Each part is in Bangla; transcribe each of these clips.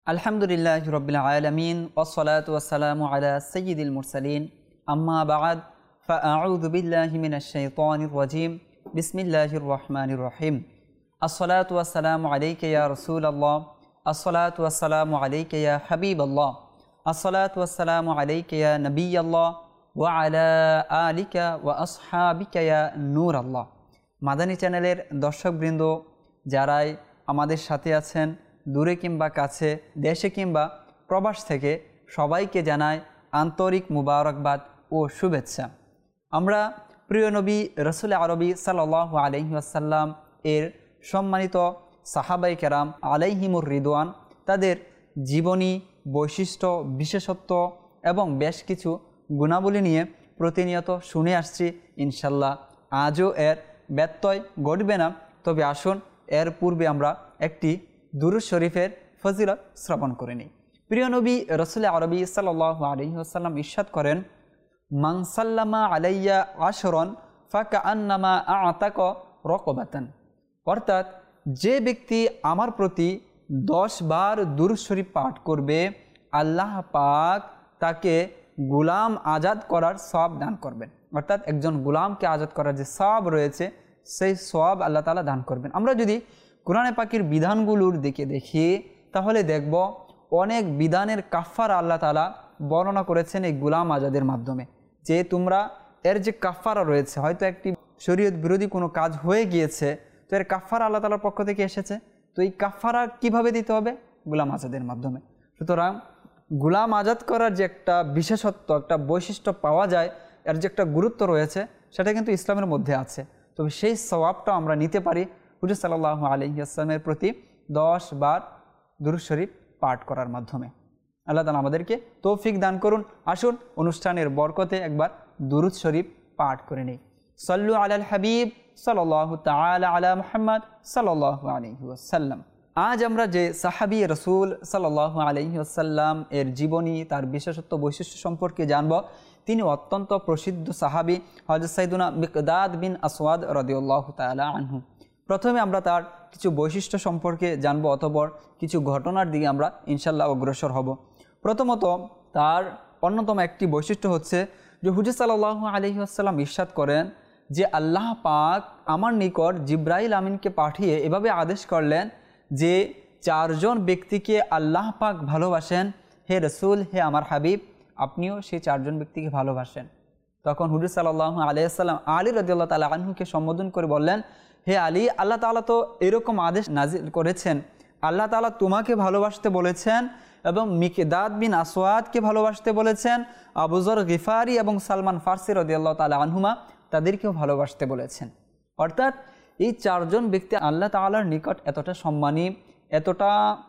আলহামদুলিল্লাহি রাব্বিল আলামিন ওয়াসসালাতু ওয়াসসালামু আলা সাইয়্যিদিল মুরসালিন আম্মা বা'দ ফাআউযু বিল্লাহি মিনাশ শাইতানির রাজীম বিসমিল্লাহির রহমানির রহিম আসসালাতু ওয়াসসালামু আলাইকা ইয়া রাসূলুল্লাহ আসসালাতু ওয়াসসালামু আলাইকা ইয়া হাবিবাল্লাহ আসসালাতু ওয়াসসালামু আলাইকা ইয়া নবিয়াল্লাহ ওয়া আলা আলিকা ওয়া আসহাবিকা ইয়া নূরাল্লাহ। মাদানী চ্যানেলের দর্শকবৃন্দ যারাই আমাদের সাথে আছেন দূরে কিংবা কাছে, দেশে কিংবা প্রবাস থেকে, সবাইকে জানাই আন্তরিক মুবারকবাদ ও শুভেচ্ছা। আমরা প্রিয় নবী রাসূল আরবি সাল্লাল্লাহু আলাইহি ওয়াসাল্লাম এর সম্মানিত সাহাবায়ে কেরাম আলাইহিমুর রিদওয়ান, তাদের জীবনী, বৈশিষ্ট্য, বিশেষত্ব এবং বেশ কিছু গুণাবলী নিয়ে প্রতিনিয়ত শুনে আসছি। ইনশাল্লাহ আজও এর ব্যত্যয় ঘটবে না। তবে আসুন এর পূর্বে আমরা একটি দুরূদ শরীফের ফজিলত শ্রবণ করে নিই। প্রিয় নবী রাসূল আরবি সাল্লাল্লাহু আলাইহি ওয়াসাল্লাম ইরশাদ করেন, মান সাল্লামা আলাইয়া আশরান ফাকাআন্নামা আ'তাকা রাকাবাতান। অর্থাৎ যে ব্যক্তি আমার প্রতি 10 বার দুরূদ শরীফ পাঠ করবে, আল্লাহ পাক তাকে গোলাম আজাদ করার সওয়াব দান করবেন। অর্থাৎ একজন গোলামকে আজাদ করার যে সওয়াব রয়েছে, সেই সওয়াব আল্লাহ তাআলা দান করবেন। আমরা যদি কোরআনে পাকের বিধানগুলোর দিকে দেখি তাহলে দেখব অনেক বিধানের কাফারা আল্লাহ তাআলা বর্ণনা করেছেন এই গোলাম আজাদের মাধ্যমে। যে তোমরা এর যে কাফারা রয়েছে, হয়তো একটি শরীয়ত বিরোধী কোনো কাজ হয়ে গিয়েছে, তো এর কাফারা আল্লাহ তাআলার পক্ষ থেকে এসেছে। তো এই কাফারা কিভাবে দিতে হবে? গোলাম আজাদের মাধ্যমে। সুতরাং গোলাম আজাদ করার যে একটা বিশেষত্ব, একটা বৈশিষ্ট্য পাওয়া যায়, এর যে একটা গুরুত্ব রয়েছে, সেটা কিন্তু ইসলামের মধ্যে আছে। তবে সেই সওয়াবটা আমরা নিতে পারি হুজুর সাল্লাল্লাহু আলাইহি ওয়াসাল্লামের প্রতি 10 বার দুরূদ শরীফ পাঠ করার মাধ্যমে। আল্লাহ তাআলা আমাদেরকে তৌফিক দান করুন। আসুন অনুষ্ঠানের বরকতে একবার দুরূদ শরীফ পাঠ করে নিই। সাল্লু আলাল হাবিব সাল্লাল্লাহু তাআলা আলা মুহাম্মদ সাল্লাল্লাহু আলাইহি ওয়াসাল্লাম। আজ আমরা যে সাহাবী রাসূল সাল্লাল্লাহু আলাইহি ওয়াসাল্লাম এর জীবনী, তার বিশেষত্ব, বৈশিষ্ট্য সম্পর্কে জানব। তিনি অত্যন্ত প্রসিদ্ধ সাহাবী হযরত সাইয়্যিদুনা মিকদাদ বিন আসওয়াদ রাদিয়াল্লাহু তাআলা আনহু। প্রথমে আমরা তার কিছু বৈশিষ্ট্য সম্পর্কে জানব, অতঃপর কিছু ঘটনার দিকে আমরা ইনশাল্লাহ অগ্রসর হব। প্রথমত তার অন্যতম একটি বৈশিষ্ট্য হচ্ছে যে হুজুর সাল্লাল্লাহু আলাইহি ওয়াসাল্লাম ইরশাদ করেন যে আল্লাহ পাক আমার নিকট জিবরাইল আমিনকে পাঠিয়ে এভাবে আদেশ করলেন যে 4 জন ব্যক্তিকে আল্লাহ পাক ভালোবাসেন। হে রসুল, হে আমার হাবিব, আপনিও সেই 4 জন ব্যক্তিকে ভালোবাসেন। তখন হুজুর সাল্লাল্লাহু আলাইহি ওয়াসাল্লাম আলী রাদিয়াল্লাহু তাআলা আনহুকে সম্বোধন করে বললেন, হে আলী, আল্লাহ তাআলা তো এরকম আদেশ নাজিল করেছেন, আল্লাহ তাআলা তোমাকে ভালোবাসতে বলেছেন এবং মিকদাদ বিন আসওয়াদকে ভালোবাসতে বলেছেন, আবু যর গিফারি এবং সালমান ফারসি রাদিয়াল্লাহু তাআলা আনহুমা তাদেরকেও ভালোবাসতে বলেছেন। অর্থাৎ এই 4 জন ব্যক্তি আল্লাহ তাআলার নিকট এতটা সম্মানী, এতটা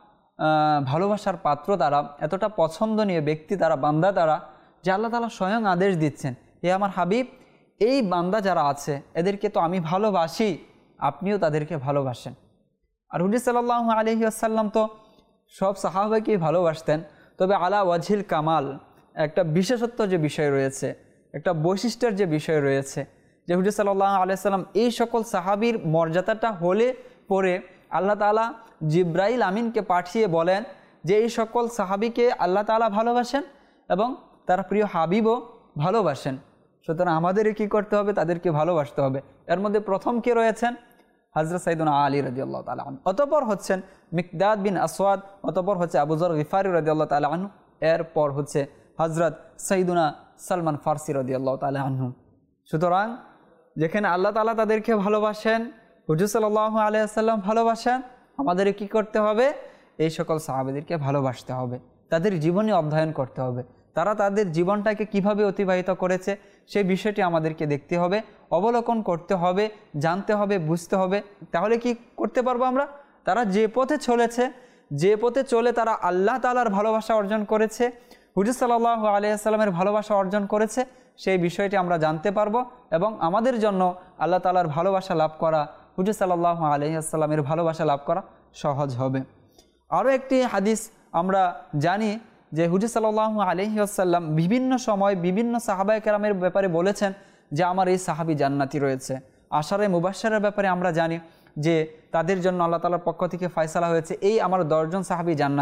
ভালোবাসার পাত্র তারা, এতটা পছন্দনীয় ব্যক্তি তারা, বান্দা তারা, যে আল্লাহ তাআলা স্বয়ং আদেশ দিচ্ছেন, হে আমার হাবিব, এই বান্দা যারা আছে এদেরকে তো আমি ভালোবাসি, আপনিও তাদেরকে ভালোবাসেন। আর হুজুর সাল্লাল্লাহু আলাইহি ওয়াসাল্লাম তো সব সাহাবাকেই ভালোবাসতেন। তবে আলা ওয়াজহিল কামাল একটা বিশেষত্ব যে বিষয় রয়েছে, একটা বৈশিষ্ট্যের যে বিষয় রয়েছে, যে হুজুর সাল্লাল্লাহু আলাইহি ওয়াসাল্লাম এই সকল সাহাবীর মর্যাদাটা হলে পরে আল্লাহ তাআলা জিবরাইল আমিনকে পাঠিয়ে বলেন যে এই সকল সাহাবীকে আল্লাহ তাআলা ভালোবাসেন এবং তার প্রিয় হাবিবও ভালোবাসেন। সুতরাং আমাদের কি করতে হবে? তাদেরকে ভালোবাসতে হবে। এর মধ্যে প্রথম কে রয়েছেন? হযরত সাইয়্যিদুনা আলী রাদিয়াল্লাহু তাআলা আনহু, অতঃপর হচ্ছেন মিকদাদ বিন আসওয়াদ, অতঃপর হচ্ছে আবু যর গিফারি রাদিয়াল্লাহু তাআলা আনহু, এরপর হচ্ছে হযরত সাইয়্যিদুনা সালমান ফারসি রাদিয়াল্লাহু তাআলা আনহু। সুতরাং যেখানে আল্লাহ তাআলা তাদেরকে ভালোবাসেন, হুজুর সাল্লাল্লাহু আলাইহি ওয়াসাল্লাম ভালোবাসেন, আমাদের কি করতে হবে? এই সকল সাহাবীদেরকে ভালোবাসতে হবে, তাদের জীবনী অধ্যয়ন করতে হবে, তারা তাদের জীবনটাকে কিভাবে অতিবাহিত করেছে সেই বিষয়টি আমাদেরকে দেখতে হবে, অবলোকন করতে হবে, জানতে হবে, বুঝতে হবে। তাহলে কি করতে পারবো আমরা? তারা যে পথে চলেছে, যে পথে চলে তারা আল্লাহ তাআলার ভালোবাসা অর্জন করেছে, হুজুর সাল্লাল্লাহু আলাইহি ওয়াসাল্লামের ভালোবাসা অর্জন করেছে, সেই বিষয়টি আমরা জানতে পারবো এবং আমাদের জন্য আল্লাহ তাআলার ভালোবাসা লাভ করা, হুজুর সাল্লাল্লাহু আলাইহি ওয়াসাল্লামের ভালোবাসা লাভ করা সহজ হবে। আরও একটি হাদিস আমরা জানি যে হুজুর সাল্লাল্লাহু আলাইহি ওয়াসাল্লাম বিভিন্ন সময় বিভিন্ন সাহাবায়ে কেরামের ব্যাপারে বলেছেন যে আমার এই সাহাবী জান্নাতি রয়েছে। আশারে মুবাশশারের ব্যাপারে আমরা জানি যে তাদের জন্য আল্লাহ তাআলার পক্ষ থেকে ফয়সালা হয়েছে এই আমার 10 জন সাহাবী জান্নাতি।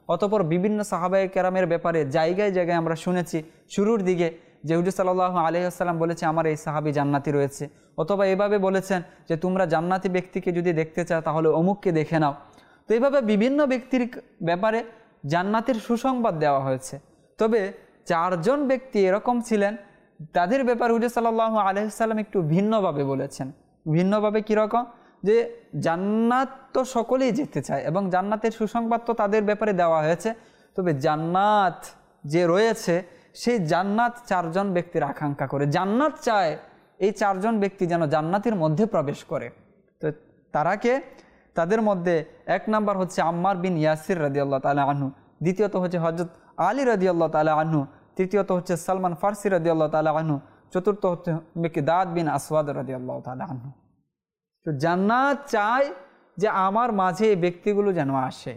অতঃপর বিভিন্ন সাহাবায়ে কেরামের ব্যাপারে জায়গায় জায়গায় আমরা শুনেছি শুরুর দিকে যে হুজুর সাল্লাল্লাহু আলাইহি ওয়াসাল্লাম বলেছে আমার এই সাহাবী জান্নাতি রয়েছে, অথবা এভাবে বলেছেন যে তোমরা জান্নাতি ব্যক্তিকে যদি দেখতে চাও তাহলে অমুককে দেখে নাও। তো এইভাবে বিভিন্ন ব্যক্তির ব্যাপারে জান্নাতের সুসংবাদ দেওয়া হয়েছে। তবে 4 জন ব্যক্তি এরকম ছিলেন, তাদের ব্যাপারে হুজুর সাল্লাল্লাহু আলাইহি ওয়াসাল্লাম একটু ভিন্নভাবে বলেছেন। ভিন্নভাবে কীরকম? যে জান্নাত তো সকলেই যেতে চায় এবং জান্নাতের সুসংবাদ তো তাদের ব্যাপারে দেওয়া হয়েছে, তবে জান্নাত যে রয়েছে সেই জান্নাত 4 জন ব্যক্তির আকাঙ্ক্ষা করে, জান্নাত চায় এই 4 জন ব্যক্তি যেন জান্নাতের মধ্যে প্রবেশ করে। তো তারা কে? তাদের মধ্যে 1 নাম্বার হচ্ছে আম্মার বিন ইয়াসির রাদিয়াল্লাহু তাআলা আনহু, দ্বিতীয়ত হচ্ছে হযরত আলী রাদিয়াল্লাহু তাআলা আনহু, তৃতীয়ত হচ্ছে সালমান ফারসি রাদিয়াল্লাহু তাআলা আনহু, চতুর্থ হচ্ছে মিকদাদ বিন আসওয়াদ রাদিয়াল্লাহু তাআলা আনহু। তো জান্নাত চায় যে আমার মাঝে এই ব্যক্তিগুলো যেন আসে।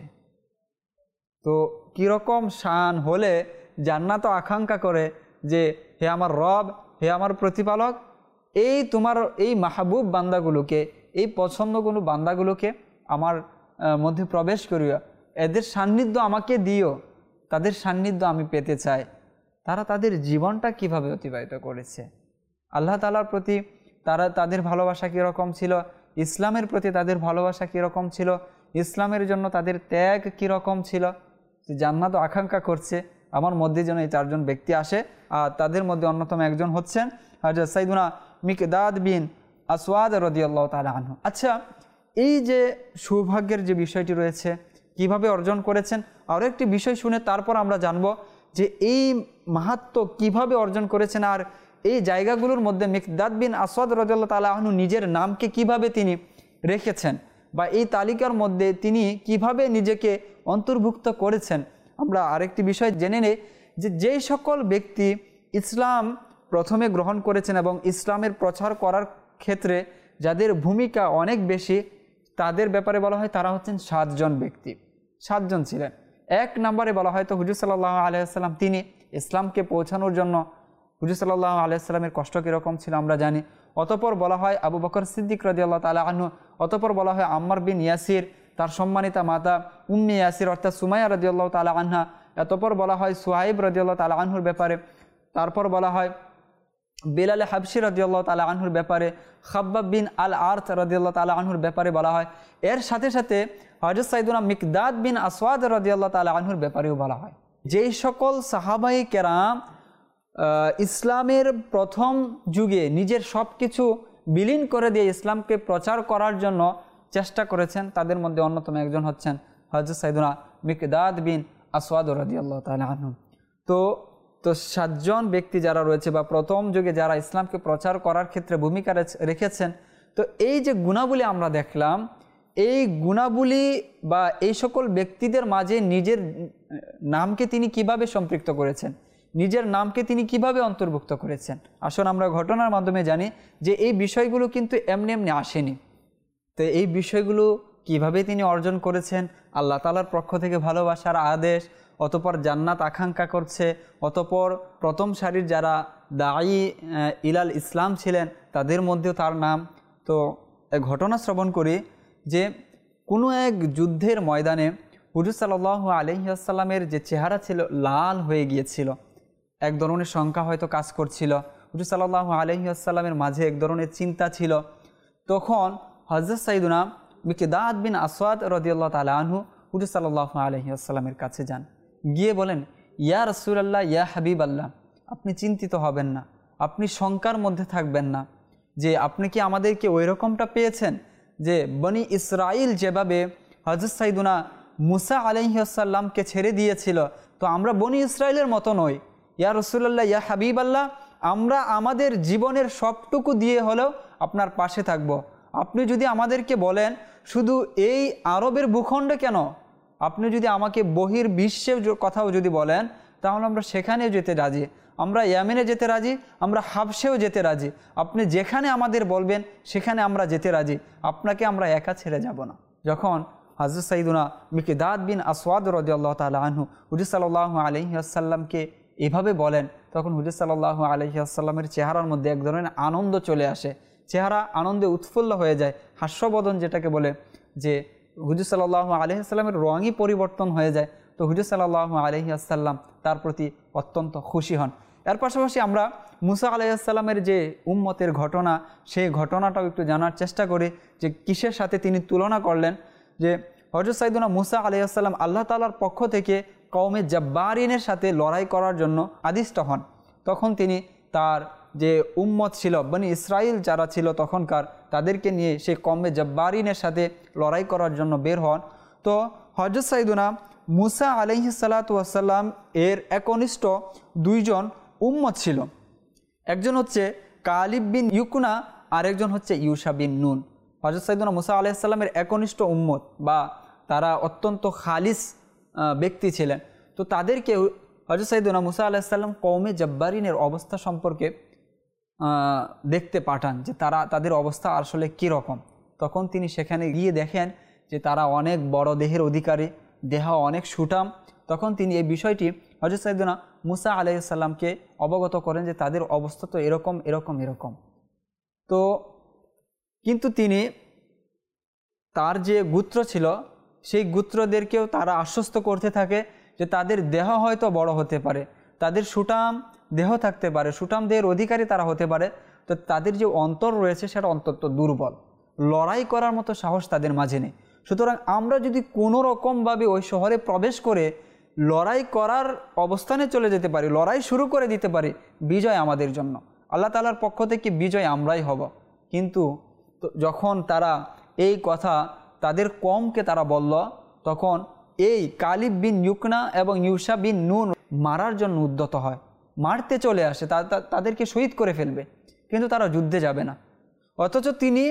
তো কীরকম শান হলে জান্নাত আকাঙ্ক্ষা করে যে হে আমার রব, হে আমার প্রতিপালক, এই তোমার এই মাহবুব বান্দাগুলোকে, এই পছন্দগুলো বান্দাগুলোকে আমার মধ্যে প্রবেশ করিও, এদের সান্নিধ্য আমাকে দিও, তাদের সান্নিধ্য আমি পেতে চাই। তারা তাদের জীবনটা কিভাবে অতিবাহিত করেছে, আল্লাহ তাআলার প্রতি তাদের ভালোবাসা কীরকম ছিল, ইসলামের প্রতি তাদের ভালোবাসা কীরকম ছিল, ইসলামের জন্য তাদের ত্যাগ কীরকম ছিল, যে জান্নাত আকাঙ্ক্ষা করছে আমার মধ্যে যেন এই 4 জন ব্যক্তি আসে। আর তাদের মধ্যে অন্যতম একজন হচ্ছেন হযরত সাইয়্যিদুনা মিকদাদ বিন আসওয়াদ রাদিয়াল্লাহু তাআলা আনহু। আচ্ছা, এই যে সৌভাগ্যের যে বিষয়টি রয়েছে কিভাবে অর্জন করেছেন, আরও একটি বিষয় শুনে তারপর আমরা জানব যে এই মাহাত্ম্য কিভাবে অর্জন করেছেন, আর এই জায়গাগুলোর মধ্যে মিকদাদ বিন আসওয়াদ রাদিয়াল্লাহু তাআলা আনহু নিজের নামকে কিভাবে তিনি রেখেছেন, বা এই তালিকার মধ্যে তিনি কিভাবে নিজেকে অন্তর্ভুক্ত করেছেন। আমরা আরেকটি বিষয় জেনে নেই যে যেই সকল ব্যক্তি ইসলাম প্রথমে গ্রহণ করেছেন এবং ইসলামের প্রচার করার ক্ষেত্রে যাদের ভূমিকা অনেক বেশি, তাদের ব্যাপারে বলা হয় তারা হচ্ছেন 7 জন ব্যক্তি। 7 জন ছিলেন। 1 নম্বরে বলা হয় তো হুজুর সাল্লাল্লাহু আলাইহি ওয়াসাল্লাম, তিনি ইসলামকে পৌঁছানোর জন্য হুজুর সাল্লাল্লাহু আলাইহি ওয়াসাল্লামের কষ্ট কীরকম ছিল আমরা জানি। অতঃপর বলা হয় আবু বকর সিদ্দিক রাদিয়াল্লাহু তাআলা আনহু, অতঃপর বলা হয় আম্মার বিন ইয়াসির, তার সম্মানিতা মাতা উম্মে ইয়াসির অর্থাৎ সুমাইয়া রাদিয়াল্লাহু তাআলা আনহা, অতঃপর বলা হয় সুহাইব রাদিয়াল্লাহু তাআলা আনহুর ব্যাপারে, তারপর বলা হয় বেলাল হাবশি রাদিয়াল্লাহু তাআলা আনহুর ব্যাপারে, খাব্বাব বিন আল আরত রাদিয়াল্লাহু তাআলা আনহুর ব্যাপারে বলা হয়। এর সাথে সাথে হযরত সাইয়্যিদুনা মিকদাদ বিন আসওয়াদ রাদিয়াল্লাহু তাআলা আনহুর ব্যাপারেও বলা হয়। যেই সকল সাহাবায়ে কেরাম ইসলামের প্রথম যুগে নিজের সব কিছু বিলীন করে দিয়ে ইসলামকে প্রচার করার জন্য চেষ্টা করেছেন, তাদের মধ্যে অন্যতম একজন হচ্ছেন হযরত সাইয়্যিদুনা মিকদাদ বিন আসওয়াদ রাদিয়াল্লাহু তাআলা আনহু। তো 7 জন ব্যক্তি যারা রয়েছে বা প্রথম যুগে যারা ইসলামকে প্রচার করার ক্ষেত্রে ভূমিকা রেখেছেন, তো এই যে গুণাবলী আমরা দেখলাম, এই গুণাবলী বা এই সকল ব্যক্তিদের মাঝে নিজের নামকে তিনি কিভাবে সম্পৃক্ত করেছেন, নিজের নামকে তিনি কিভাবে অন্তর্ভুক্ত করেছেন। আসুন আমরা ঘটনার মাধ্যমে জানি যে এই বিষয়গুলো কিন্তু এমনি এমনি আসেনি। তো এই বিষয়গুলো কিভাবে তিনি অর্জন করেছেন, আল্লাহ তাআলার পক্ষ থেকে ভালোবাসার আদেশ, অতঃপর জান্নাত আকাঙ্ক্ষা করছে, অতঃপর প্রথম সারির যারা দায়ী ইলাল ইসলাম ছিলেন তাদের মধ্যেও তার নাম। তো এক ঘটনা শ্রবণ করি যে কোনো এক যুদ্ধের ময়দানে হুজুর সাল্লাল্লাহু আলাইহি ওয়াসাল্লামের যে চেহারা ছিল লাল হয়ে গিয়েছিল, এক ধরনের শঙ্কা হয়তো কাজ করছিল, হুজুর সাল্লাল্লাহু আলাইহি ওয়াসাল্লামের মাঝে এক ধরনের চিন্তা ছিল। তখন হযরত সাইয়্যিদুনা মিকদাদ বিন আসওয়াদ রাদিয়াল্লাহু তাআলা আনহু হুজুর সাল্লাল্লাহু আলাইহি ওয়াসাল্লামের কাছে যান, গিয়ে বলেন, ইয়া রাসূলুল্লাহ, ইয়া হাবিবাল্লাহ, আপনি চিন্তিত হবেন না, আপনি শঙ্কার মধ্যে থাকবেন না, যে আপনি কি আমাদেরকে ওই রকমটা পেয়েছেন যে বনি ইসরাইল যেভাবে হযরত সাইয়্যিদুনা মুসা আলাইহিস সালামকে ছেড়ে দিয়েছিল, তো আমরা বনি ইসরাইলের মতো নই। ইয়া রাসূলুল্লাহ, ইয়া হাবিবাল্লাহ, আমরা আমাদের জীবনের সবটুকু দিয়ে হলেও আপনার পাশে থাকব। আপনি যদি আমাদেরকে বলেন শুধু এই আরবের ভূখণ্ডে কেন, আপনি যদি আমাকে বহির বিশ্বের কথাও যদি বলেন তাহলে আমরা সেখানেও যেতে রাজি, আমরা ইয়ামেনে যেতে রাজি, আমরা হাবশেও যেতে রাজি, আপনি যেখানে আমাদের বলবেন সেখানে আমরা যেতে রাজি, আপনাকে আমরা একা ছেড়ে যাব না। যখন হযরত সাইয়্যিদুনা মিকদাদ বিন আসওয়াদ রাদিয়াল্লাহু তাআলা আনহু হুজুর সাল্লাল্লাহু আলাইহি ওয়াসাল্লামকে এভাবে বলেন, তখন হুজুর সাল্লাল্লাহু আলাইহি ওয়াসাল্লামের চেহারার মধ্যে এক ধরনের আনন্দ চলে আসে, চেহারা আনন্দে উৎফুল্ল হয়ে যায়, হাস্যবদন যেটাকে বলে, যে হুজুর সাল্লাল্লাহু আলাইহি ওয়াসাল্লামের রঙই পরিবর্তন হয়ে যায়। তো হুজুর সাল্লাল্লাহু আলাইহি ওয়াসাল্লাম তার প্রতি অত্যন্ত খুশি হন। এর পাশাপাশি আমরা মুসা আলাইহিস সালামের যে উম্মতের ঘটনা, সেই ঘটনাটাও একটু জানার চেষ্টা করি যে কিসের সাথে তিনি তুলনা করলেন। যে হযরত সাইয়েদুনা মুসা আলাইহিস সালাম আল্লাহ তাআলার পক্ষ থেকে কওমে জাব্বারিনের সাথে লড়াই করার জন্য আদিষ্ট হন। তখন তিনি তার যে উম্মত ছিল, বনি ইসরাইল যারা ছিল তখনকার, তাদেরকে নিয়ে সেই কওমে জাব্বারিনের সাথে লড়াই করার জন্য বের হন। তো হযরত সাইয়েদুনা মুসা আলাইহিস সালাতু ওয়াস সালাম এর একনিষ্ঠ দুইজন উম্মত ছিল। একজন হচ্ছে কালিব বিন ইউকনা, আর একজন হচ্ছে ইউশা বিন নুন। হযরত সাইয়েদুনা মুসা আলাইহিস সালামের একনিষ্ঠ উম্মত বা তারা অত্যন্ত খালিস ব্যক্তি ছিলেন। তো তাদেরকে হযরত সাইয়েদুনা মুসা আলাইহিস সালাম কওমে জাব্বারিনের অবস্থা সম্পর্কে দেখতে পাঠান যে তাদের অবস্থা আসলে কী রকম। তখন তিনি সেখানে গিয়ে দেখেন যে তারা অনেক বড় দেহের অধিকারী, দেহ অনেক সুঠাম। তখন তিনি এই বিষয়টি হযরত সাইয়েদুনা মুসা আলাইহিস সালামকে অবগত করেন যে তাদের অবস্থা তো এরকম এরকম এরকম। তো কিন্তু তিনি তার যে গোত্র ছিল সেই গোত্রদেরকেও তারা আশ্বস্ত করতে থাকে যে তাদের দেহ হয়তো বড় হতে পারে, তাদের সুঠাম দেহ থাকতে পারে, সুঠাম দেহের অধিকারী তারা হতে পারে, তো তাদের যে অন্তর রয়েছে সেটা অন্তত দুর্বল, লড়াই করার মতো সাহস তাদের মাঝে নেই। সুতরাং আমরা যদি কোনো রকমভাবে ওই শহরে প্রবেশ করে লড়াই করার অবস্থানে চলে যেতে পারি, লড়াই শুরু করে দিতে পারি, বিজয় আমাদের জন্য, আল্লাহ তাআলার পক্ষ থেকে বিজয় আমরাই হব। কিন্তু যখন তারা এই কথা তাদের কওমকে তারা বলল, তখন এই কালিব বিন ইউকনা এবং ইউশা বিন নুন মারার জন্য উদ্যত হয়, মারতে চলে আসে, তাদেরকে শহীদ করে ফেলবে, কিন্তু তারা যুদ্ধে যাবে না। অথচ তিনি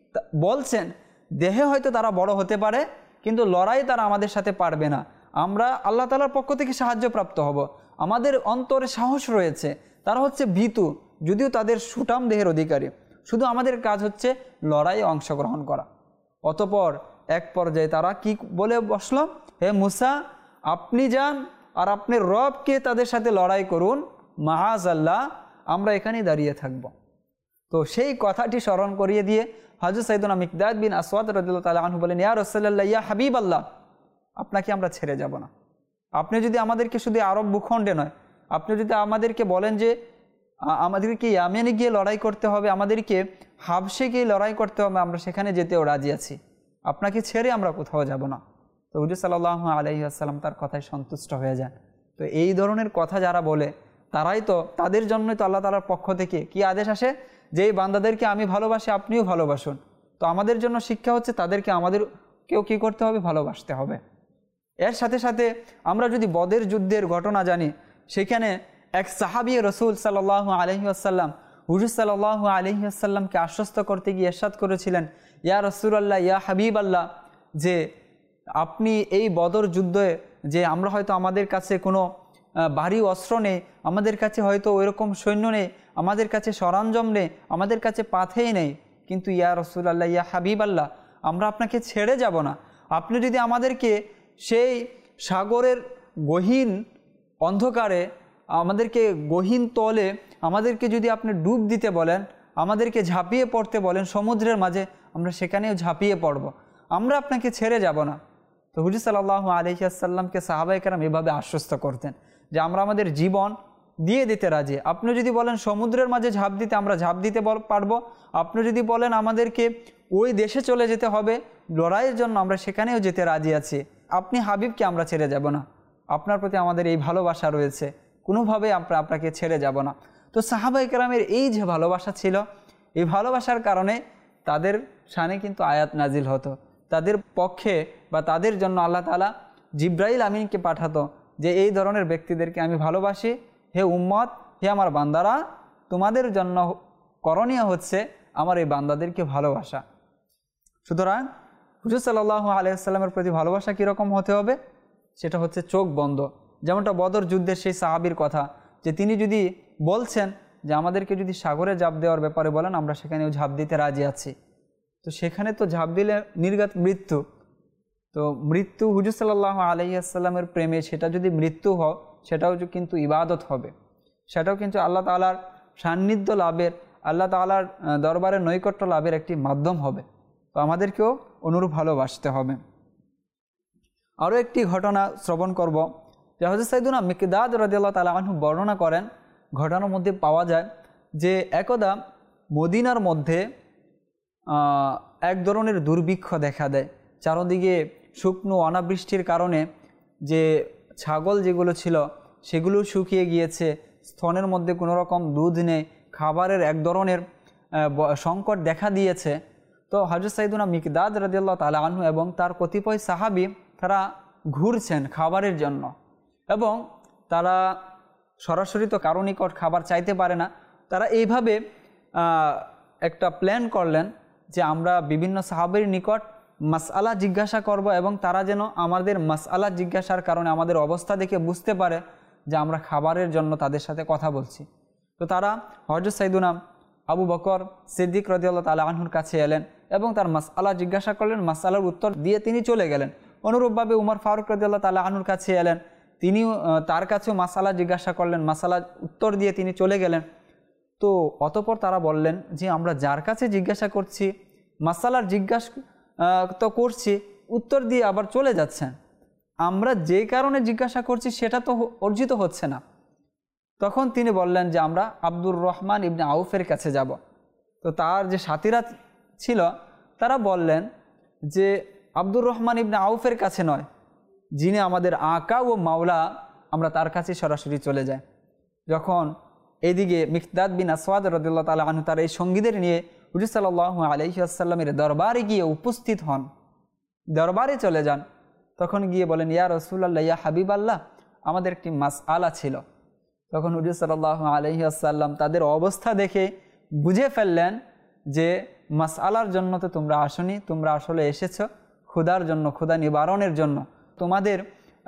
বলছেন দেহে হয়তো তারা বড় হতে পারে, কিন্তু লড়াই তারা আমাদের সাথে পারবে না, আমরা আল্লাহ তাআলার পক্ষ থেকে সাহায্যপ্রাপ্ত হব, আমাদের অন্তরে সাহস রয়েছে, তারা হচ্ছে ভীতু যদিও তাদের সুঠাম দেহের অধিকারী, শুধু আমাদের কাজ হচ্ছে লড়াইয়ে অংশগ্রহণ করা। অতঃপর এক পর্যায়ে তারা কি বলে বসল, হে মুসা আপনি যান আর আপনার রবকে তাদের সাথে লড়াই করুন, মাআযাল্লাহ আমরা এখানেই দাঁড়িয়ে থাকব। তো সেই কথাটি স্মরণ করিয়ে দিয়ে হযরত সাইয়েদুনা মিকদাদ বিন আসওয়াদ রাদিয়াল্লাহু তাআলা আনহু বলেন, ইয়া রাসূলুল্লাহ, ইয়া হাবিবাল্লাহ, আপনাকে আমরা ছেড়ে যাব না। আপনি যদি আমাদেরকে শুধু আরব ভূখণ্ডে নয়, আপনি যদি আমাদেরকে বলেন যে আমাদেরকে ইয়ামেনে গিয়ে লড়াই করতে হবে, আমাদেরকে হাবশে গিয়ে লড়াই করতে হবে, আমরা সেখানে যেতেও রাজি আছি, আপনাকে ছেড়ে আমরা কোথাও যাব না। তো হুজুর সাল্লাল্লাহু আলাইহি ওয়াসাল্লাম তার কথায় সন্তুষ্ট হয়ে যান। তো এই ধরনের কথা যারা বলে তারাই তো, তাদের জন্যই তো আল্লাহ তাআলার পক্ষ থেকে কি আদেশ আসে যে এই বান্দাদেরকে আমি ভালোবাসি আপনিও ভালোবাসুন। তো আমাদের জন্য শিক্ষা হচ্ছে তাদেরকে আমাদেরকেও কী করতে হবে, ভালোবাসতে হবে। এর সাথে সাথে আমরা যদি বদর যুদ্ধের ঘটনা জানি, সেখানে এক সাহাবী রাসূল সাল্লাল্লাহু আলাইহি ওয়াসাল্লাম হুজুর সাল্লাল্লাহু আলাইহি ওয়াসাল্লামকে আশ্বস্ত করতে গিয়ে ইরশাদ করেছিলেন, ইয়া রাসূলুল্লাহ, ইয়া হাবিবাল্লাহ, যে আপনি এই বদর যুদ্ধে যে আমরা হয়তো আমাদের কাছে কোনো ভারী অস্ত্র নেই, আমাদের কাছে হয়তো ওইরকম সৈন্য নেই, আমাদের কাছে সরঞ্জাম নেই, আমাদের কাছে পাথেই নেই, কিন্তু ইয়া রাসূলুল্লাহ, ইয়া হাবিবাল্লাহ, আমরা আপনাকে ছেড়ে যাব না। আপনি যদি আমাদেরকে সেই সাগরের গহীন অন্ধকারে, আমাদেরকে গহীন তলে আমাদেরকে যদি আপনি ডুব দিতে বলেন, আমাদেরকে ঝাঁপিয়ে পড়তে বলেন সমুদ্রের মাঝে, আমরা সেখানেও ঝাঁপিয়ে পড়ব, আমরা আপনাকে ছেড়ে যাব না। তো হুজুর সাল্লাল্লাহু আলাইহি ওয়াসাল্লামকে সাহাবায়ে কেরাম এভাবে আশ্বস্ত করতেন যে আমরা আমাদের জীবন দিয়ে দিতে রাজি। আপনি যদি বলেন সমুদ্রের মাঝে ঝাঁপ দিতে, আমরা ঝাঁপ দিতে পারবো। আপনি যদি বলেন আমাদেরকে ওই দেশে চলে যেতে হবে লড়াইয়ের জন্য, আমরা সেখানেও যেতে রাজি আছি। আপনি হাবিবকে আমরা ছেড়ে যাব না, আপনার প্রতি আমাদের এই ভালোবাসা রয়েছে, কোনোভাবে আমরা আপনাকে ছেড়ে যাব না। তো সাহাবায়ে কেরামের এই যে ভালোবাসা ছিল, এই ভালোবাসার কারণে তাদের শানে কিন্তু আয়াত নাজিল হতো, তাদের পক্ষে বা তাদের জন্য আল্লাহ তাআলা জিব্রাইল আমিনকে পাঠাতো যে এই ধরনের ব্যক্তিদেরকে আমি ভালোবাসি, হে উম্মত, হে আমার বান্দারা, তোমাদের জন্য করণীয় হচ্ছে আমার এই বান্দাদেরকে ভালোবাসা। সুতরাং হুজুর সাল্লাল্লাহু আলাইহি ওয়াসাল্লামের প্রতি ভালোবাসা কীরকম হতে হবে, সেটা হচ্ছে চোখ বন্ধ। যেমনটা বদর যুদ্ধের সেই সাহাবীর কথা, যে তিনি যদি বলছেন যে আমাদেরকে যদি সাগরে ঝাঁপ দেওয়ার ব্যাপারে বলেন, আমরা সেখানেও ঝাঁপ দিতে রাজি আছি। তো সেখানে তো ঝাঁপ দিলে নির্ঘাত মৃত্যু। তো মৃত্যু হুজুর সাল্লাল্লাহু আলাইহি ওয়াসাল্লামের প্রেমে সেটা যদি মৃত্যু হয়, সেটাও কিন্তু ইবাদত হবে, সেটাও কিন্তু আল্লাহ তাআলার সান্নিধ্য লাভের, আল্লাহ তাআলার দরবারে নৈকট্য লাভের একটি মাধ্যম হবে। তো আমাদেরকেও অনুরূপ ভালোবাসতে হবে। আরও একটি ঘটনা শ্রবণ করব যে হযরত সাইয়্যিদুনা মিকদাদ রাদিয়াল্লাহু তাআলা আনহু বর্ণনা করেন, ঘটনার মধ্যে পাওয়া যায় যে একদা মদিনার মধ্যে এক ধরনের দুর্ভিক্ষ দেখা দেয়। চারদিকে শুকনো অনাবৃষ্টির কারণে যে ছাগল যেগুলো ছিল সেগুলো শুকিয়ে গিয়েছে, স্তনের মধ্যে কোনো রকম দুধ নেই, খাবারের এক ধরনের সংকট দেখা দিয়েছে। তো হযরত সাইয়্যিদুনা মিকদাদ রাদিয়াল্লাহু তাআলা আনহু এবং তার কতিপয় সাহাবী তারা ঘুরছেন খাবারের জন্য, এবং তারা সরাসরি তো কারো নিকট খাবার চাইতে পারে না। তারা এইভাবে একটা প্ল্যান করলেন যে আমরা বিভিন্ন সাহাবীর নিকট মাসআলা জিজ্ঞাসা করব এবং তারা যেন আমাদের মাসআলা জিজ্ঞাসার কারণে আমাদের অবস্থা দেখে বুঝতে পারে যে আমরা খাবারের জন্য তাদের সাথে কথা বলছি। তো তারা হযরত সাইয়্যিদুনা আবু বকর সিদ্দিক রাদিয়াল্লাহু তাআলা আনহুর কাছে এলেন এবং তার মাসআলা জিজ্ঞাসা করলেন, মাসআলার উত্তর দিয়ে তিনি চলে গেলেন। অনুরূপভাবে উমর ফারুক রাদিয়াল্লাহু তাআলা আনহুর কাছে এলেন, তিনিও তার কাছেও মাসআলা জিজ্ঞাসা করলেন, মাসআলার উত্তর দিয়ে তিনি চলে গেলেন। তো অতঃপর তারা বললেন যে আমরা যার কাছে জিজ্ঞাসা করছি, মাসআলার জিজ্ঞাসা তো করছি, উত্তর দিয়ে আবার চলে যাচ্ছেন, আমরা যে কারণে জিজ্ঞাসা করছি সেটা তো অর্জিত হচ্ছে না। তখন তিনি বললেন যে আমরা আব্দুর রহমান ইবনে আউফের কাছে যাব। তো তার যে সাথীরা ছিল তারা বললেন যে আব্দুর রহমান ইবনে আউফের কাছে নয়, যিনি আমাদের আকা ও মাওলা, আমরা তার কাছে সরাসরি চলে যাই। যখন এদিকে মিকদাদ বিন আসওয়াদ রাদিয়াল্লাহু তাআলা আনহু তার এই সঙ্গীদের নিয়ে হুজুর সাল্লাল্লাহু আলাইহি ওয়াসাল্লামের দরবারে গিয়ে উপস্থিত হন, দরবারে চলে যান, তখন গিয়ে বলেন, ইয়া রাসূলুল্লাহ, ইয়া হাবিবাল্লাহ, আমাদের একটি মাসআলা ছিল। তখন হুজুর সাল্লাল্লাহু আলাইহি ওয়াসাল্লাম তাদের অবস্থা দেখে বুঝে ফেললেন যে মাসআলার জন্য তো তোমরা আসনি, তোমরা আসলে এসেছো ক্ষুধার জন্য, ক্ষুধা নিবারণের জন্য, তোমাদের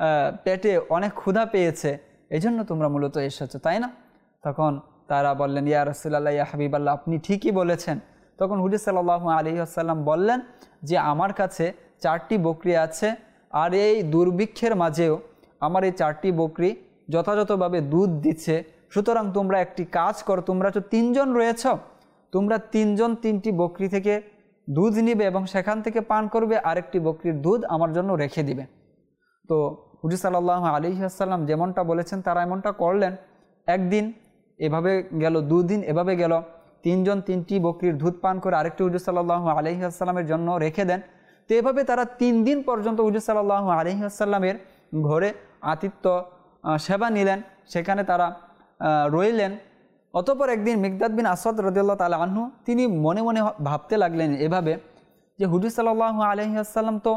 পেটে অনেক ক্ষুধা পেয়েছে, এই জন্য তোমরা মূলত এসেছো, তাই না? তখন তারা বললেন, ইয়া রাসূলুল্লাহ, ইয়া হাবিবাল্লাহ, আপনি ঠিকই বলেছেন। তখন হুজুর সাল্লাল্লাহু আলাইহি ওয়াসাল্লাম বললেন যে আমার কাছে 4টি বকরি আছে, আর এই দুর্ভিক্ষের মাঝেও আমার এই 4টি বকরি যথাযথভাবে দুধ দিচ্ছে, সুতরাং তোমরা একটি কাজ করো, তোমরা তো 3 জন রয়েছ, তোমরা 3 জন 3টি বকরি থেকে দুধ নিবে এবং সেখান থেকে পান করবে, আরেকটি বকরির দুধ আমার জন্য রেখে দিবে। তো হুজুর সাল্লাল্লাহু আলাইহি ওয়াসাল্লাম যেমনটা বলেছেন তারা এমনটা করলেন। একদিন এভাবে গেল, 2 দিন এভাবে গেল, 3 জন 3টি বকরির দুধ পান করে আরেকটি হুজুর সাল্লাল্লাহু আলাইহি ওয়াসাল্লামের জন্য রেখে দেন। তো এভাবে তারা 3 দিন পর্যন্ত হুজুর সাল্লাল্লাহু আলাইহি ওয়াসাল্লামের ঘরে আতিথ্য সেবা নিলেন, সেখানে তারা রইলেন। অতঃপর একদিন মিকদাদ বিন আসওয়াদ রাদিয়াল্লাহু তাআলা আনহু তিনি মনে মনে ভাবতে লাগলেন এভাবে যে হুজুর সাল্লাল্লাহু আলাইহি ওয়াসাল্লাম তো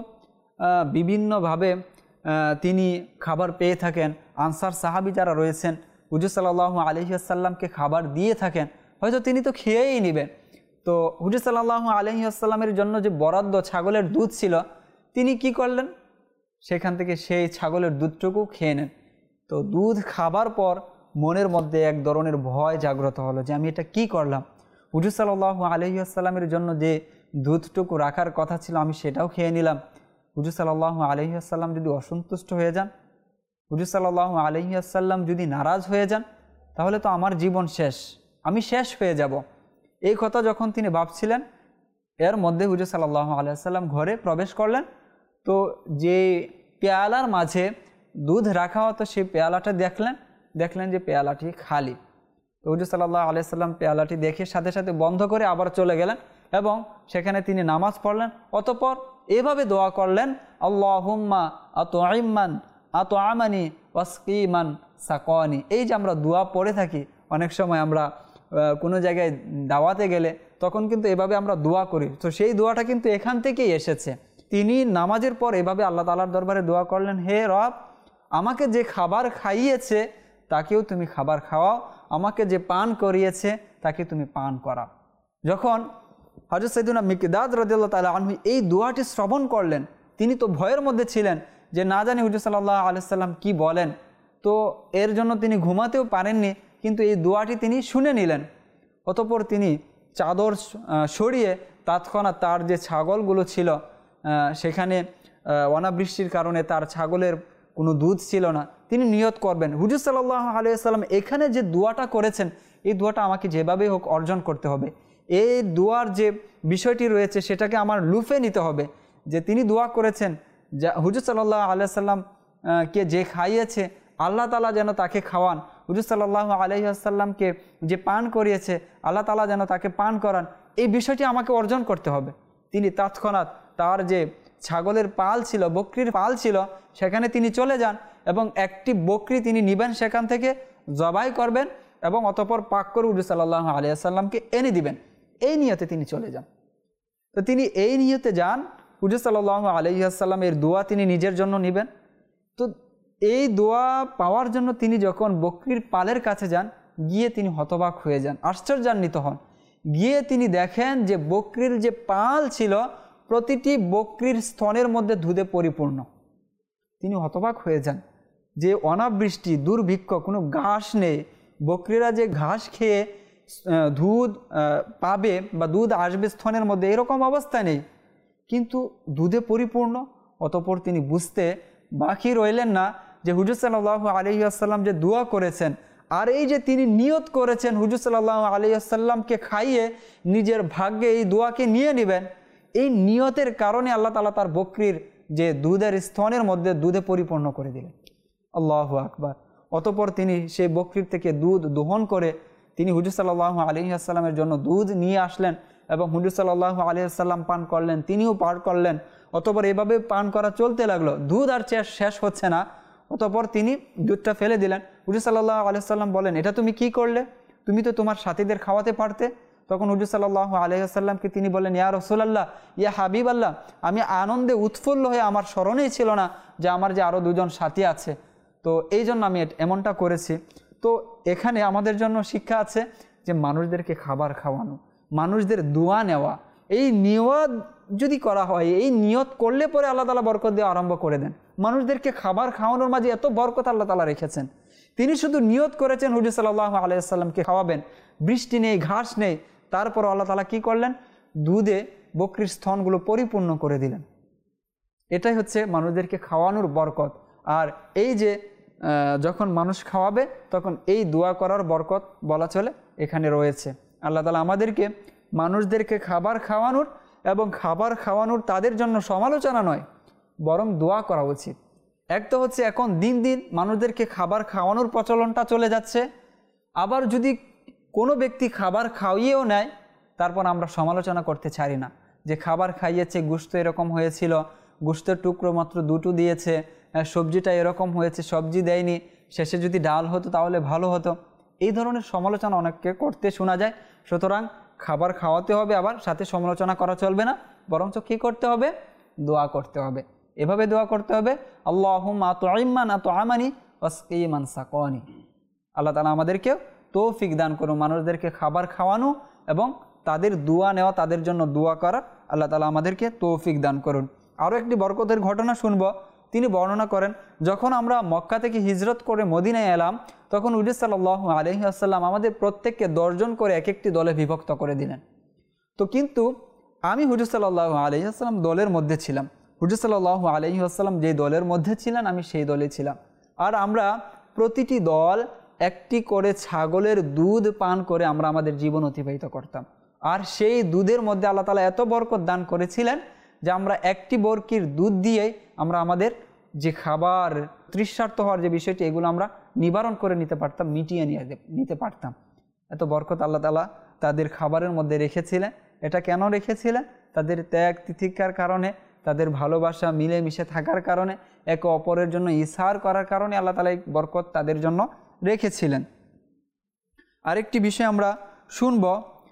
বিভিন্নভাবে তিনি খাবার পেয়ে থাকেন, আনসার সাহাবী যারা রয়েছেন হুজুর সাল্লাল্লাহু আলাইহি ওয়াসাল্লামকে খাবার দিয়ে থাকেন, হয়তো তিনি তো খেয়েই নেবেন। তো হুজুর সাল্লাল্লাহু আলাইহি ওয়াসাল্লামের জন্য যে বরাদ্দ ছাগলের দুধ ছিল, তিনি কি করলেন, সেখান থেকে সেই ছাগলের দুধটুকু খেয়ে নেন। তো দুধ খাবার পর মনের মধ্যে এক ধরনের ভয় জাগ্রত হলো যে আমি এটা কি করলাম, হুজুর সাল্লাল্লাহু আলাইহি ওয়াসাল্লামের জন্য যে দুধটুকু রাখার কথা ছিল আমি সেটাও খেয়ে নিলাম। হুজুর সাল্লাল্লাহু আলাইহি ওয়াসাল্লাম যদি অসন্তুষ্ট হয়ে যান, হুজুর সাল্লাল্লাহু আলাইহি ওয়াসাল্লাম যদি নারাজ হয়ে যান, তাহলে তো আমার জীবন শেষ, আমি শেষ হয়ে যাব। এই কথা যখন তিনি ভাবছিলেন, এর মধ্যে হুজুর সাল্লাল্লাহু আলাইহি ওয়াসাল্লাম ঘরে প্রবেশ করলেন। তো যে পেয়ালার মাঝে দুধ রাখা হতো সেই পেয়ালাটা দেখলেন যে পেয়ালাটি খালি। তো হুজুর সাল্লাল্লাহু আলাইহি ওয়াসাল্লাম পেয়ালাটি দেখে সাথে সাথে বন্ধ করে আবার চলে গেলেন এবং সেখানে তিনি নামাজ পড়লেন। অতঃপর এভাবে দোয়া করলেন, আল্লাহুম্মা আত'ইমান আত'আমানি ওয়াসকিমান সাকানি। এই যে আমরা দোয়া পড়ে থাকি, অনেক সময় আমরা কোনো জায়গায় দাওয়াতে গেলে তখন কিন্তু এভাবে আমরা দোয়া করি। তো সেই দোয়াটা কিন্তু এখান থেকেই এসেছে। তিনি নামাজের পর এভাবে আল্লাহ তাআলার দরবারে দোয়া করলেন, হে রব, আমাকে যে খাবার খাইয়েছে তাকেও তুমি খাবার খাওয়াও, আমাকে যে পান করিয়েছে তাকে তুমি পান করাও। যখন হযরত সাইয়্যিদুনা মিকদাদ রাদিয়াল্লাহু তাআলা আনহু এই দোয়াটি শ্রবণ করলেন, তিনি তো ভয়ের মধ্যে ছিলেন যে না জানি হুজুর সাল্লাল্লাহু আলাইহি সাল্লাম কি বলেন। তো এর জন্য তিনি ঘুমাতেও পারেননি, কিন্তু এই দোয়াটি তিনি শুনে নিলেন। অতঃপর তিনি চাদর সরিয়ে তৎক্ষণাৎ তার যে ছাগলগুলো ছিল সেখানে অনাবৃষ্টির কারণে তার ছাগলের কোনো দুধ ছিল না, তিনি নিয়ত করবেন হুজুর সাল্লাল্লাহু আলাইহি ওয়াসাল্লাম এখানে যে দোয়াটা করেছেন এই দোয়াটা আমাকে যেভাবেই হোক অর্জন করতে হবে। এই দোয়ার যে বিষয়টি রয়েছে সেটাকে আমার লুফে নিতে হবে, যে তিনি দোয়া করেছেন যা হুজুর সাল্লাল্লাহু আলাইহি ওয়াসাল্লাম কে যে খাইয়েছে আল্লাহ তাআলা যেন তাকে খাওয়ান, হুজুর সাল্লাল্লাহু আলাইহি ওয়াসাল্লামকে যে পান করিয়েছে আল্লাহ তাআলা যেন তাকে পান করান, এই বিষয়টি আমাকে অর্জন করতে হবে। তিনি তৎক্ষণাৎ তার যে ছাগলের পাল ছিল, বকরির পাল ছিল, সেখানে তিনি চলে যান এবং একটি বকরি তিনি নিবেন, সেখান থেকে জবাই করবেন এবং অতঃপর পাক করে হুজুর সাল্লাল্লাহু আলাইহি ওয়াসাল্লামকে এনে দিবেন। এই নিয়তে তিনি চলে যান। তো তিনি এই নিয়তে যান, হুজুর সাল্লাল্লাহু আলাইহি ওয়াসাল্লামের দোয়া তিনি নিজের জন্য নেবেন। তো এই দোয়া পাওয়ার জন্য তিনি যখন বকরির পালের কাছে যান, গিয়ে তিনি হতবাক হয়ে যান, আশ্চর্যান্বিত হন। গিয়ে তিনি দেখেন যে বকরির যে পাল ছিল প্রতিটি বকরির স্তনের মধ্যে দুধে পরিপূর্ণ। তিনি হতবাক হয়ে যান যে অনাবৃষ্টি, দুর্ভিক্ষ, কোনো ঘাস নেই, বকরিরা যে ঘাস খেয়ে দুধ পাবে বা দুধ আসবে স্তনের মধ্যে, এরকম অবস্থা নেই, কিন্তু দুধে পরিপূর্ণ। অতঃপর তিনি বুঝতে বাকি রইলেন না যে হুজুর সাল্লাল্লাহু আলাইহি ওয়াসাল্লাম যে দোয়া করেছেন, আর এই যে তিনি নিয়ত করেছেন হুজুর সাল্লাল্লাহু আলাইহি ওয়াসাল্লামকে খাইয়ে নিজের ভাগ্যে এই দোয়াকে নিয়ে নেবেন, এই নিয়তের কারণে আল্লাহ তাআলা তার বকরির যে দুধের স্তনের মধ্যে দুধে পরিপূর্ণ করে দিলেন। আল্লাহু আকবার। অতঃপর তিনি সেই বকরির থেকে দুধ দোহন করে তিনি হুজুর সাল্লাল্লাহু আলাইহি ওয়াসাল্লামের জন্য দুধ নিয়ে আসলেন এবং হুজুর সাল্লাল্লাহু আলাইহি ওয়াসাল্লাম পান করলেন, তিনিও পান করলেন। অতঃপর এভাবে পান করা চলতে লাগলো, দুধ আর শেষ হচ্ছে না। অতঃপর তিনি দুধটা ফেলে দিলেন। হুজুর সাল্লাল্লাহু আলাইহি ওয়াসাল্লাম বলেন, এটা তুমি কি করলে? তুমি তো তোমার সাথীদের খাওয়াতে পারতে। তখন হুজুর সাল্লাল্লাহু আলাইহি ওয়াসাল্লামকে তিনি বলেন, ইয়া রাসূলুল্লাহ, ইয়া হাবিবাল্লাহ, আমি আনন্দে উৎফুল্ল হয়ে আমার স্মরণেই ছিল না যে আমার যে আরও দুজন সাথী আছে, তো এই জন্য আমি এমনটা করেছি। তো এখানে আমাদের জন্য শিক্ষা আছে যে মানুষদেরকে খাবার খাওয়ানো, মানুষদের দোয়া নেওয়া, এই নিয়ত যদি করা হয়, এই নিয়ত করলে পরে আল্লাহ তাআলা বরকত দেওয়া আরম্ভ করে দেন। মানুষদেরকে খাবার খাওয়ানোর মাঝে এত বরকত আল্লাহ তাআলা রেখেছেন। তিনি শুধু নিয়ত করেছেন হুজুর সাল্লাল্লাহু আলাইহি ওয়াসাল্লামকে খাওয়াবেন, বৃষ্টি নেই, ঘাস নেই, তারপর আল্লাহ তাআলা কি করলেন? দুধে বকরির স্তনগুলো পরিপূর্ণ করে দিলেন। এটাই হচ্ছে মানুষদেরকে খাওয়ানোর বরকত। আর এই যে যখন মানুষ খাওয়াবে তখন এই দোয়া করার বরকত বলা চলে এখানে রয়েছে। আল্লাহ তাআলা আমাদেরকে মানুষদেরকে খাবার খাওয়ানোর এবং খাবার খাওয়ানোর তাদের জন্য সমালোচনা নয়, বরং দোয়া করা উচিত। এক তো হচ্ছে এখন দিন দিন মানুষদেরকে খাবার খাওয়ানোর প্রচলনটা চলে যাচ্ছে, আবার যদি কোনো ব্যক্তি খাবার খাওয়িয়েও নেয় তারপর আমরা সমালোচনা করতে ছাড়ি না যে খাবার খাইয়েছে, গোশত এরকম হয়েছিল, গোশতের টুকরো মাত্র দুটো দিয়েছে, সবজিটা এরকম হয়েছে, সবজি দেয়নি, শেষে যদি ডাল হতো তাহলে ভালো হতো। এই ধরনের সমালোচনা অনেককে করতে শোনা যায়। সুতরাং খাবার খাওয়াতে হবে, আবার সাথে সমালোচনা করা চলবে না, বরঞ্চ কী করতে হবে? দোয়া করতে হবে। এভাবে দোয়া করতে হবে, আল্লাহুম্মা আত'ইমান আত'আমানি ওয়াসকিমান সাকানি। আল্লাহ তাআলা আমাদেরকে তৌফিক দান করুন মানুষদেরকে খাবার খাওয়ানো এবং তাদের দোয়া নেওয়া, তাদের জন্য দোয়া করা। আল্লাহ তাআলা আমাদেরকে তৌফিক দান করুন। আরও একটি বরকতের ঘটনা শুনব। তিনি বর্ণনা করেন, যখন আমরা মক্কা থেকে হিজরত করে মদিনায় এলাম তখন হুজুর সাল্লাল্লাহু আলাইহি ওয়াসাল্লাম আমাদের প্রত্যেককে 10 জন করে এক একটি দলে বিভক্ত করে দিলেন। তো কিন্তু আমি হুজুর সাল্লাল্লাহু আলাইহি ওয়াসাল্লাম দলের মধ্যে ছিলাম। হুজুর সাল্লাল্লাহু আলাইহি ওয়াসাল্লাম যে দলের মধ্যে ছিলেন আমি সেই দলে ছিলাম। আর আমরা প্রতিটি দল একটি করে ছাগলের দুধ পান করে আমরা আমাদের জীবন অতিবাহিত করতাম। আর সেই দুধের মধ্যে আল্লাহ তাআলা এত বরকত দান করেছিলেন যে আমরা একটি বরকির দুধ দিয়েই আমরা আমাদের যে খাবার তৃষ্ণার্ত হওয়ার যে বিষয়টি, এগুলো আমরা নিবারণ করে নিতে পারতাম, মিটিয়ে নিতে পারতাম। এত বরকত আল্লাহ তাআলা তাদের খাবারের মধ্যে রেখেছিলেন। এটা কেন রেখেছিলেন? তাদের ত্যাগ তিতিক্ষার কারণে, তাদের ভালোবাসা মিলেমিশে থাকার কারণে, একে অপরের জন্য ইসহার করার কারণে আল্লাহ তাআলা এই বরকত তাদের জন্য রেখেছিলেন। আরেকটি বিষয় আমরা শুনব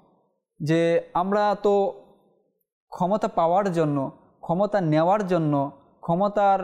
যে আমরা তো ক্ষমতা পাওয়ার জন্য, ক্ষমতা নেওয়ার জন্য, ক্ষমতার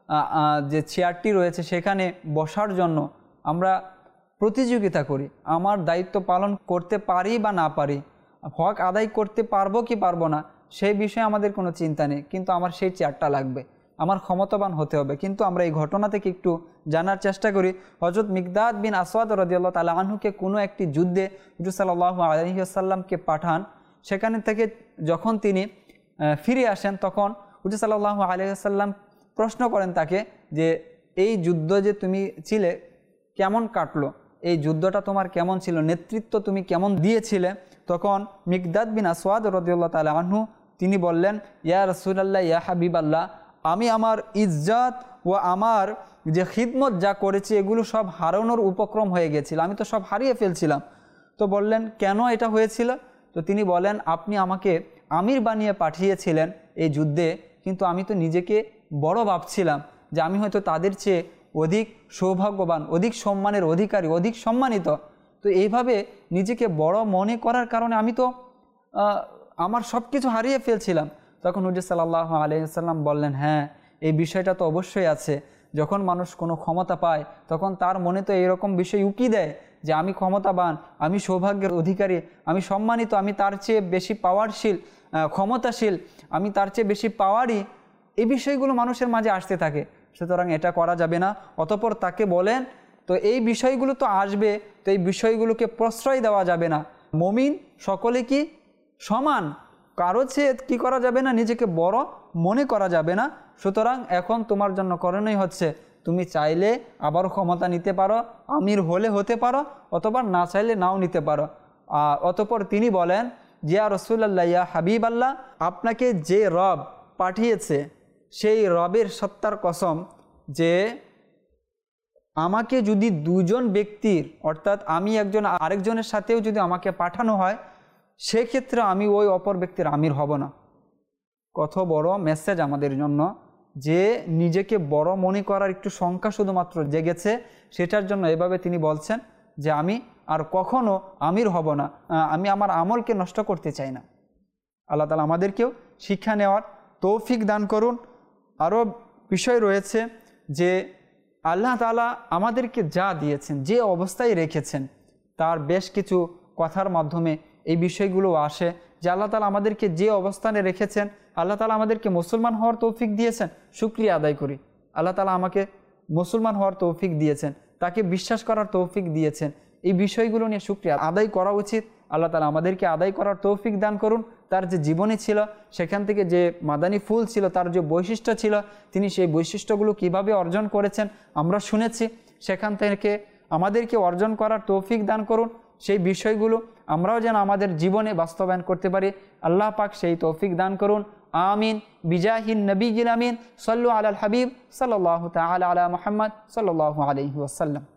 যে চেয়ারটি রয়েছে সেখানে বসার জন্য আমরা প্রতিযোগিতা করি। আমার দায়িত্ব পালন করতে পারি বা না পারি, হক আদায় করতে পারবো কি পারবো না, সেই বিষয়ে আমাদের কোনো চিন্তা নেই, কিন্তু আমার সেই চেয়ারটা লাগবে, আমার ক্ষমতাবান হতে হবে। কিন্তু আমরা এই ঘটনা থেকে একটু জানার চেষ্টা করি। হযরত মিকদাদ বিন আসওয়াদ রাদিয়াল্লাহু তাআলা আনহুকে কোনো একটি যুদ্ধে হুজুর সাল্লাল্লাহু আলাইহি ওয়াসাল্লামকে পাঠান। সেখানে থেকে যখন তিনি ফিরে আসেন তখন হুজুর সাল্লাল্লাহু আলাইহি ওয়াসাল্লাম প্রশ্ন করেন তাকে যে এই যুদ্ধ যে তুমি ছিলে কেমন কাটলো, এই যুদ্ধটা তোমার কেমন ছিল, নেতৃত্ব তুমি কেমন দিয়েছিলে? তখন মিকদাদ বিন আসওয়াদ রাদিয়াল্লাহু তাআলা আনহু তিনি বললেন, ইয়া রাসূলুল্লাহ, ইয়া হাবিবাল্লাহ, আমি আমার ইজ্জত ও আমার যে খিদমত যা করেছি এগুলো সব হারানোর উপক্রম হয়ে গেছিল, আমি তো সব হারিয়ে ফেলছিলাম। তো বললেন কেন এটা হয়েছিল? তো তিনি বলেন, আপনি আমাকে আমির বানিয়ে পাঠিয়েছিলেন এই যুদ্ধে, কিন্তু আমি তো নিজেকে বড় ভাবছিলাম যে আমি হয়তো তাদের চেয়ে অধিক সৌভাগ্যবান, অধিক সম্মানের অধিকারী, অধিক সম্মানিত। তো এইভাবে নিজেকে বড় মনে করার কারণে আমি তো আমার সব কিছু হারিয়ে ফেলছিলাম। তখন হুজুর সাল্লাল্লাহু আলাইহি ওয়াসাল্লাম বললেন, হ্যাঁ, এই বিষয়টা তো অবশ্যই আছে। যখন মানুষ কোনো ক্ষমতা পায় তখন তার মনে তো এরকম বিষয় উকি দেয় যে আমি ক্ষমতাবান, আমি সৌভাগ্যের অধিকারী, আমি সম্মানিত, আমি তার চেয়ে বেশি পাওয়ারশীল, ক্ষমতাশীল, আমি তার চেয়ে বেশি পাওয়ারই। এই বিষয়গুলো মানুষের মাঝে আসতে থাকে। সুতরাং এটা করা যাবে না। অতঃপর তাকে বলেন, তো এই বিষয়গুলো তো আসবে, তো এই বিষয়গুলোকে প্রশ্রয় দেওয়া যাবে না। মুমিন সকলে কি সমান, কারো চেয়ে কী করা যাবে না, নিজেকে বড় মনে করা যাবে না। সুতরাং এখন তোমার জন্য করণীয় হচ্ছে, তুমি চাইলে আবারও ক্ষমতা নিতে পারো, আমির হলে হতে পারো, অথবা না চাইলে নাও নিতে পারো। অতঃপর তিনি বলেন, জিয়া রাসূলুল্লাহ, ইয়া হাবিব আল্লাহ, আপনাকে যে রব পাঠিয়েছে সেই রবের সত্তার কসম যে আমাকে যদি দুজন ব্যক্তির, অর্থাৎ আমি একজন আরেকজনের সাথেও যদি আমাকে পাঠানো হয়, সেক্ষেত্রে আমি ওই অপর ব্যক্তির আমির হব না। কত বড় মেসেজ আমাদের জন্য, যে নিজেকে বড় মনে করার একটু সংখ্যা শুধুমাত্র জেগেছে, সেটার জন্য এভাবে তিনি বলছেন যে আমি আর কখনো আমির হব না, আমি আমার আমলকে নষ্ট করতে চাই না। আল্লাহ তাআলা আমাদেরকেও শিক্ষা নেওয়ার তৌফিক দান করুন। আরও বিষয় রয়েছে যে আল্লাহ তাআলা আমাদেরকে যা দিয়েছেন, যে অবস্থায় রেখেছেন, তার বেশ কিছু কথার মাধ্যমে এই বিষয়গুলো আসে যে আল্লাহ তাআলা আমাদেরকে যে অবস্থানে রেখেছেন, আল্লাহ তাআলা আমাদেরকে মুসলমান হওয়ার তৌফিক দিয়েছেন, শুকরিয়া আদায় করি। আল্লাহ তাআলা আমাকে মুসলমান হওয়ার তৌফিক দিয়েছেন, তাকে বিশ্বাস করার তৌফিক দিয়েছেন, এই বিষয়গুলো নিয়ে শুকরিয়া আদায় করা উচিত। আল্লাহ তাআলা আমাদেরকে আদায় করার তৌফিক দান করুন। তার যে জীবনী ছিল, সেখান থেকে যে মাদানী ফুল ছিল, তার যে বৈশিষ্ট্য ছিল, তিনি সেই বৈশিষ্ট্যগুলো কিভাবে অর্জন করেছেন আমরা শুনেছি। সেখান থেকে আমাদেরকে অর্জন করার তৌফিক দান করুন। সেই বিষয়গুলো আমরাও যেন আমাদের জীবনে বাস্তবায়ন করতে পারি, আল্লাহ পাক সেই তৌফিক দান করুন। আমিন। বিজাহিন নবীজিল আমিন। সাল্লু আলাল হাবিব সাল্লাল্লাহু তাআলা আলা মুহাম্মদ সাল্লাল্লাহু আলাইহি ওয়াসাল্লাম।